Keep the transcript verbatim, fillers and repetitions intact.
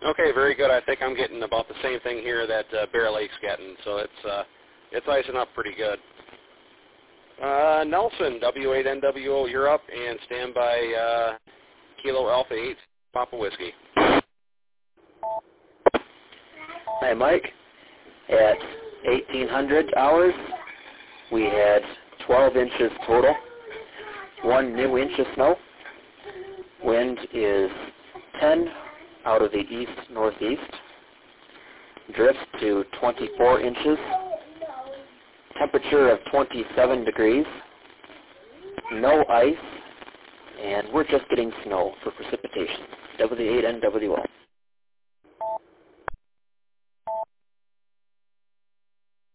Okay, very good. I think I'm getting about the same thing here that uh, Bear Lake's getting, so it's uh, it's icing up pretty good. Uh, Nelson, W eight N W O, you're up, and stand by uh, Kilo Alpha eight, Papa Whiskey. Hi, Mike. At eighteen hundred hours, we had twelve inches total, one new inch of snow. Wind is ten out of the east-northeast. Drift to twenty-four inches. Temperature of twenty-seven degrees. No ice. And we're just getting snow for precipitation. W eight N W O.